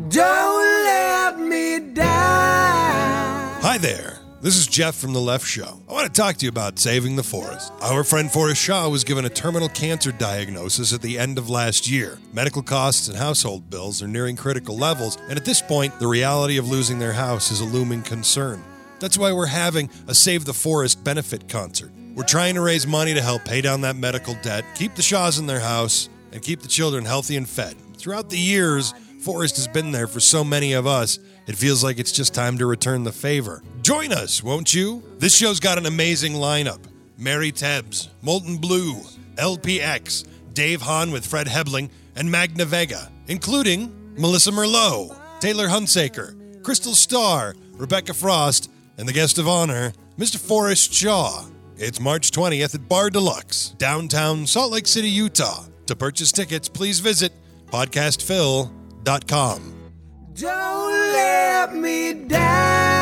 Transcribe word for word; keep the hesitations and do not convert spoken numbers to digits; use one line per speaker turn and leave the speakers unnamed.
Don't let me die.
Hi there. This is Jeff from The Left Show. I want to talk to you about saving the forest. Our friend Forrest Shaw was given a terminal cancer diagnosis at the end of last year. Medical costs and household bills are nearing critical levels, and at this point, the reality of losing their house is a looming concern. That's why we're having a Save the Forest benefit concert. We're trying to raise money to help pay down that medical debt, keep the Shaws in their house, and keep the children healthy and fed. Throughout the years, Forrest has been there for so many of us, it feels like it's just time to return the favor. Join us, won't you? This show's got an amazing lineup. Mary Tebbs, Molten Blue, L P X, Dave Hahn with Fred Hebling, and Magna Vega, including Melissa Merlot, Taylor Hunsaker, Crystal Starr, Rebecca Frost, and the guest of honor, Mister Forrest Shaw. It's March twentieth at Bar Deluxe, downtown Salt Lake City, Utah. To purchase tickets, please visit podcast phil dot com.
Don't let me die.